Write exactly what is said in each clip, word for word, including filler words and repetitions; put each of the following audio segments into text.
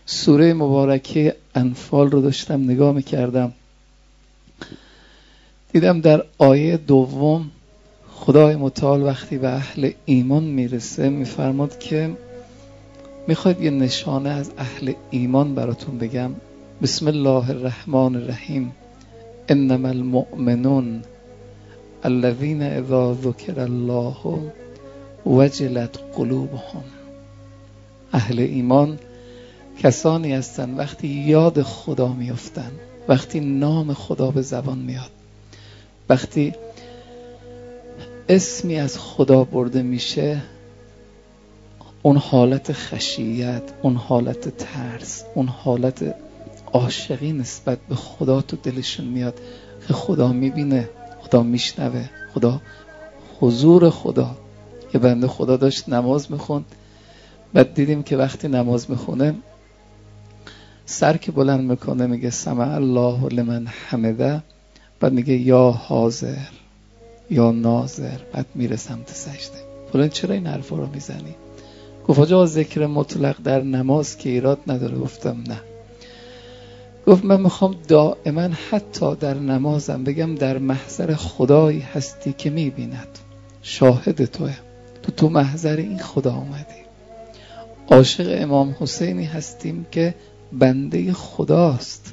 سوره مبارکه انفال رو داشتم نگاه میکردم، دیدم در آیه دوم خدای متعال وقتی به اهل ایمان میرسه میفرماد که میخواید یه نشانه از اهل ایمان براتون بگم. بسم الله الرحمن الرحیم. انما المؤمنون الذین اذا ذکر الله وجلت قلوبهم. اهل ایمان کسانی هستند وقتی یاد خدا میافتن، وقتی نام خدا به زبان میاد، وقتی اسمی از خدا برده میشه، اون حالت خشیت، اون حالت ترس، اون حالت عاشقی نسبت به خدا تو دلشون میاد که خدا میبینه، خدا میشنوه، خدا حضور خدا. یه بنده خدا داشت نماز میخوند، بعد دیدیم که وقتی نماز میخونه سر که بلند میکنه میگه سمع الله لمن حمده، بعد میگه یا حاضر یا ناظر، بعد میره سمت سجده. فلان چرا این حرفا رو میزنی؟ گفت آجا ذکر مطلق در نماز که ایراد نداره. گفتم نه. گفت من میخوام دائما حتی در نمازم بگم در محضر خدایی هستی که میبیند، شاهد توه، تو تو محضر این خدا اومدی. عاشق امام حسینی هستیم که بنده خداست.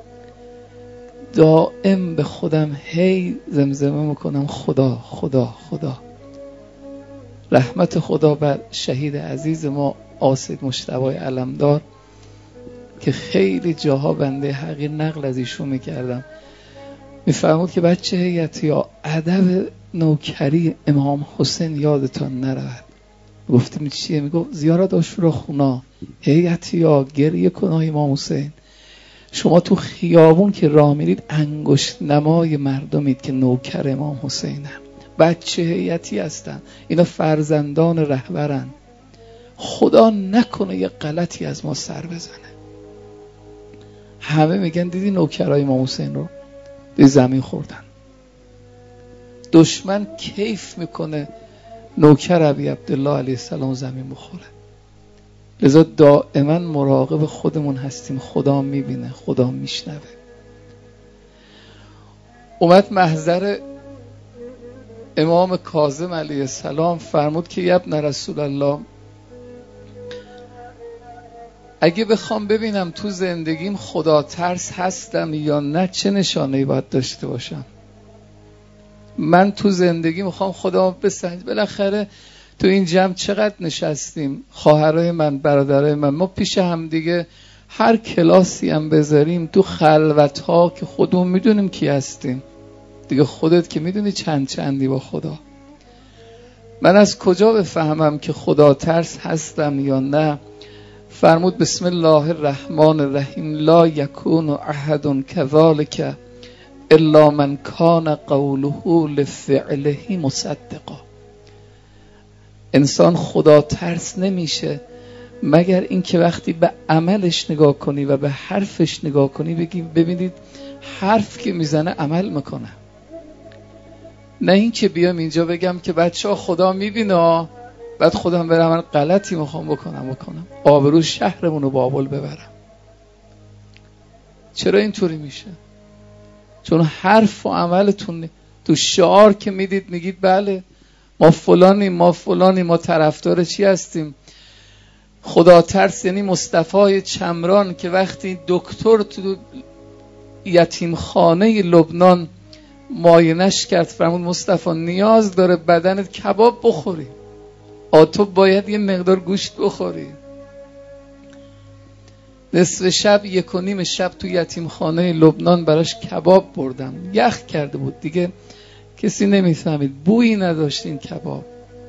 دائم به خودم هی زمزمه میکنم خدا خدا خدا. رحمت خدا بر شهید عزیز ما آسید مجتبی علمدار که خیلی جاها بنده حقیر نقل از ایشون میکردم، میفرمود که بچه هیئتی ها ادب نوکری امام حسین یادتان نرود. گفتیم چیه؟ میگو زیارت عاشورا خونا، هیئتی ها گریه کنای امام حسین. شما تو خیابون که راه میرید انگشت نمای مردمید که نوکر امام حسینن، بچه هیئتی هستن، اینا فرزندان رهبرن. خدا نکنه یه غلطی از ما سر بزنه. همه میگن دیدی نوکرای امام حسین رو، دیدی زمین خوردن. دشمن کیف میکنه نوکر ابی عبدالله علیه السلام زمین بخوره. لذا دائما مراقب خودمون هستیم. خدا میبینه، خدا میشنوه. اومد محضر امام کاظم علیه السلام، فرمود که ابن رسول الله اگه بخوام ببینم تو زندگیم خدا ترس هستم یا نه چه نشانه‌ای باید داشته باشم؟ من تو زندگی میخوام خدا بسنج. بالاخره تو این جمع چقدر نشستیم، خواهرای من، برادرای من، ما پیش هم دیگه هر کلاسی هم بذاریم تو خلوت ها که خودمون میدونیم کی هستیم دیگه، خودت که میدونی چند چندی با خدا. من از کجا بفهمم که خدا ترس هستم یا نه؟ فرمود بسم الله الرحمن الرحیم لا یکون احد کذالک الا من کان قوله لفعله مصدقا. انسان خدا ترس نمیشه مگر اینکه وقتی به عملش نگاه کنی و به حرفش نگاه کنی بگی ببینید حرف که میزنه عمل میکنه. نه این که بیام اینجا بگم که بچه ها خدا میبینه بعد خودم برم من غلطی میخوام بکنم بکنم آبرو شهرمون رو بابل ببرم. چرا اینطوری میشه؟ چون حرف و عملتون تو شعار که میدید میگید بله ما فلانی ما فلانی ما طرفدار چی هستیم. خدا ترس یعنی مصطفی چمران که وقتی دکتر تو یتیم خانه لبنان معاینش کرد فرمود مصطفی نیاز داره بدنت کباب بخوری، آ تو باید یه مقدار گوشت بخوری. نصف شب یک و نیم شب تو یتیم خانه لبنان براش کباب بردم، یخ کرده بود دیگه کسی نمیفهمید، بویی نداشت این کباب.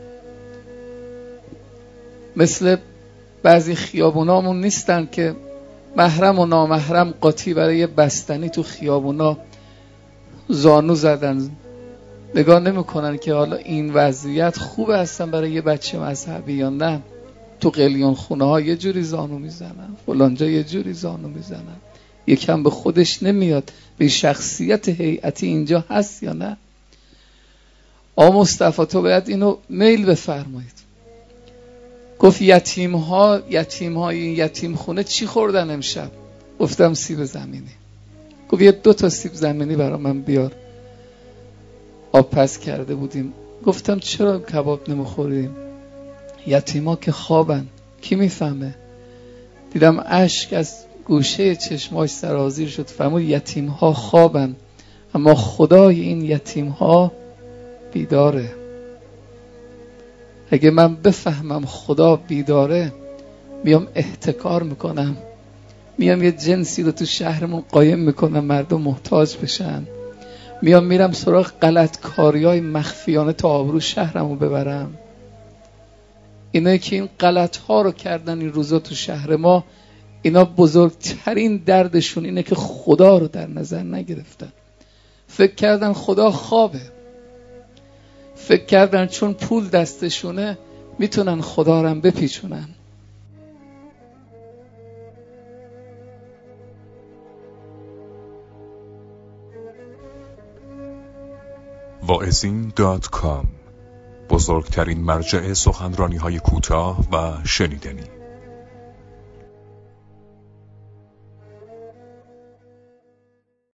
مثل بعضی خیابونامون نیستن که محرم و نامحرم قاطی برای بستنی تو خیابونا زانو زدن، نگاه نمیکنن که حالا این وضعیت خوبه هستن برای یه بچه مذهبی یا نه. تو قلیون خونه ها یه جوری زانو میزنن، فلانجا یه جوری زانو میزنن. یکم به خودش نمیاد به شخصیت هیئتی اینجا هست یا نه. آ مصطفی تو باید اینو میل بفرمایید. گفت یتیم ها یتیم های این یتیم خونه چی خوردن امشب؟ گفتم سیب زمینی. گفت یه دو تا سیب زمینی برای من بیار، آب پز کرده بودیم. گفتم چرا کباب نمیخوریم؟ یتیما که خوابن، کی میفهمه؟ دیدم اشک از گوشه چشماش سرازیر شد. فهمید یتیم ها خوابن اما خدای این یتیم ها بیداره. اگه من بفهمم خدا بیداره، میام احتکار میکنم، میام یه جنسی رو تو شهرمون قایم میکنم مردم محتاج بشن، میام میرم سراغ غلط کاریای مخفیانه تا آبرو شهرمو ببرم. اینایی که این غلط ها رو کردن این روزا تو شهر ما، اینا بزرگترین دردشون اینه که خدا رو در نظر نگرفتن. فکر کردن خدا خوابه، فکر کردن چون پول دستشونه میتونن خدا رو هم بپیچونن. واعظین دات کام، بزرگترین مرجع سخنرانی های کوتاه و شنیدنی.